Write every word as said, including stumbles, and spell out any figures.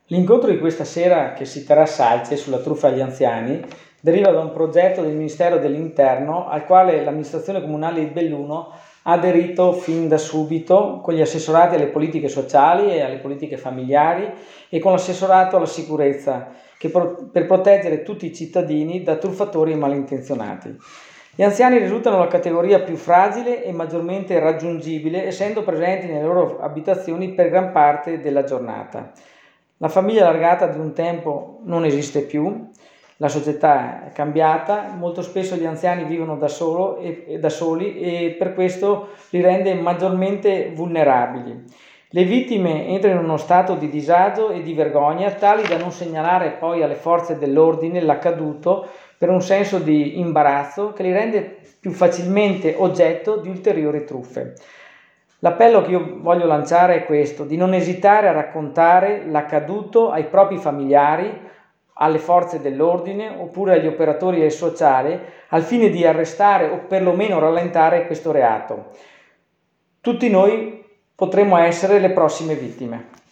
L'incontro di questa sera, che si terrà a Salce sulla truffa agli anziani, deriva da un progetto del Ministero dell'Interno al quale l'amministrazione comunale di Belluno ha aderito fin da subito con gli assessorati alle politiche sociali e alle politiche familiari e con l'assessorato alla sicurezza che pro- per proteggere tutti i cittadini da truffatori e malintenzionati. Gli anziani risultano la categoria più fragile e maggiormente raggiungibile, essendo presenti nelle loro abitazioni per gran parte della giornata. La famiglia allargata di un tempo non esiste più, la società è cambiata, molto spesso gli anziani vivono da, solo e, e da soli e per questo li rende maggiormente vulnerabili. Le vittime entrano in uno stato di disagio e di vergogna tali da non segnalare poi alle forze dell'ordine l'accaduto per un senso di imbarazzo che li rende più facilmente oggetto di ulteriori truffe. L'appello che io voglio lanciare è questo: di non esitare a raccontare l'accaduto ai propri familiari, alle forze dell'ordine oppure agli operatori del sociale al fine di arrestare o perlomeno rallentare questo reato. Tutti noi potremmo essere le prossime vittime.